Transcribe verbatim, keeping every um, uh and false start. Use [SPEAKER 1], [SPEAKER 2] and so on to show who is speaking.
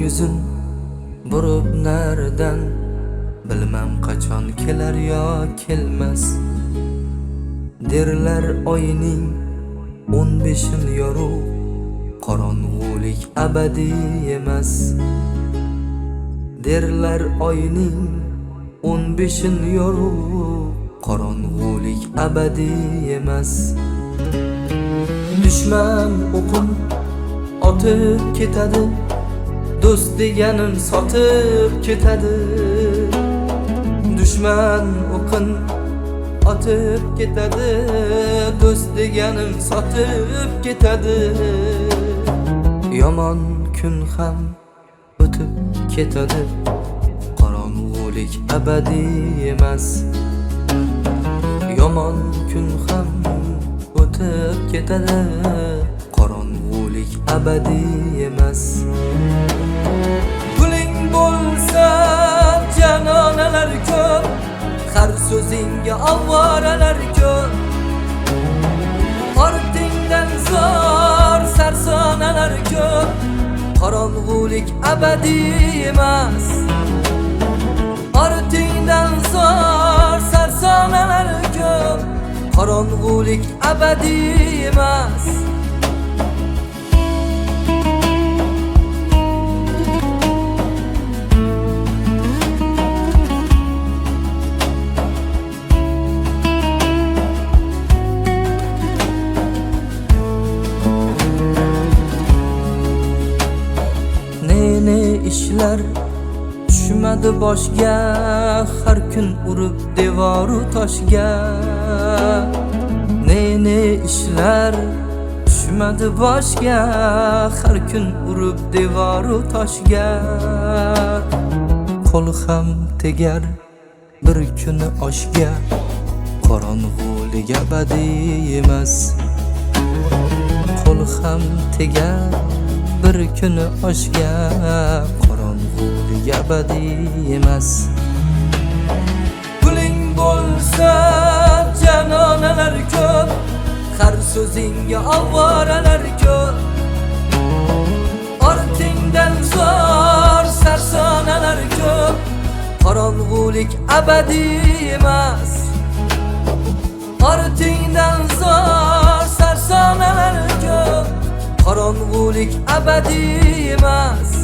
[SPEAKER 1] yuzin burib naridan, bilmam qachon kelar yo kelmas. Derlar oyning o'n beshin yorug', qorong'ulik abadiy emas. Derlar oyning o'n beshin yorug', qorong'ulik abadiy emas. Dushman o'qin otib ketadi, do'st deganim sotib ketadi. Dushman o'qin otib ketadi, do'st deganim sotib ketadi. Yomon kun ham o'tib ketadi, qorong'ulik abadiy emas. Yomon kun ham o'tib ketadi, qorong'ulik abadiy emas. Puling bo'lsa janonalar ko'p, har so'zingga ovoralar ko'p. Ortingdan zor sarsonalar ko'p, qorong'ulik abadiy emas. Ortingdan zor sarsonalar ko'p, qorong'ulik abadiy emas. Ne ishlar tushmadi boshga, har kun urib devoru toshga. Ne ne ishlar tushmadi boshga, har kun urib devoru toshga. Qo'l ham tegar bir kuni oshga, qorong'ulik abadiy emas. Qo'l ham tegar bir kuni oshga, qorong'ulik abadiy emas. Puling bo'lsa janonalar ko'p, har so'zingga ovoralar ko'p. Ortingdan zor sarsonalar ko'p, qorong'ulik abadiy emas. Ortingdan zor sarsonalar ko'p, qorong'ulik abadiy emas.